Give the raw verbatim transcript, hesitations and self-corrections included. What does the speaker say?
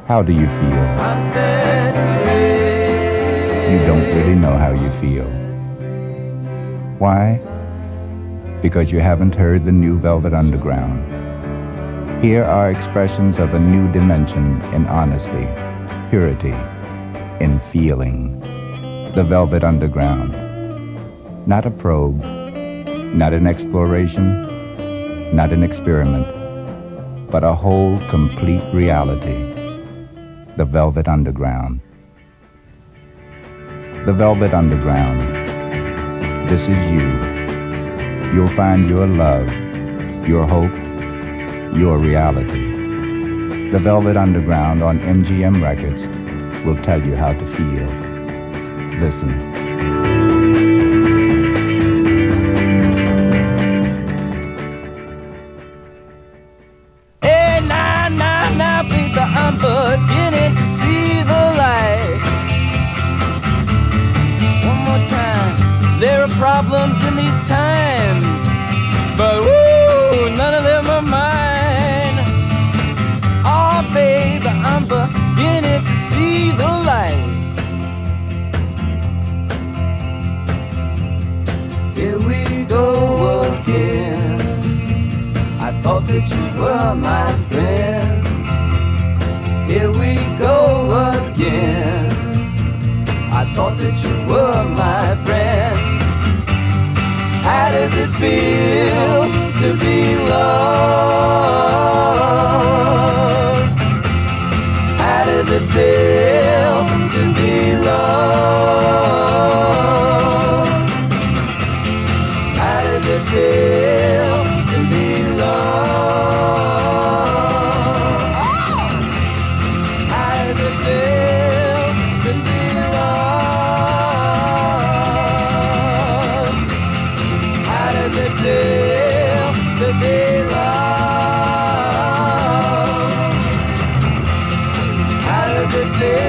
How do you feel? I'm sad. You don't really know how you feel. Why? Because you haven't heard the new Velvet Underground. Here are expressions of a new dimension in honesty, purity, in feeling. The Velvet Underground. Not a probe, not an exploration, not an experiment, but a whole, complete reality. The Velvet Underground. The Velvet Underground. This is you. You'll find your love, your hope, your reality. The Velvet Underground on M G M Records will tell you how to feel. Listen. I'm beginning to see the light. One more time. There are problems in these times, but woo, none of them are mine. Oh, baby, I'm beginning to see the light. Here we go again. I thought that you were my friend. Here we go again. I thought that you were my friend. How does it feel to be loved? How does it feel to be loved? How does it feel to be loved? How does it feel?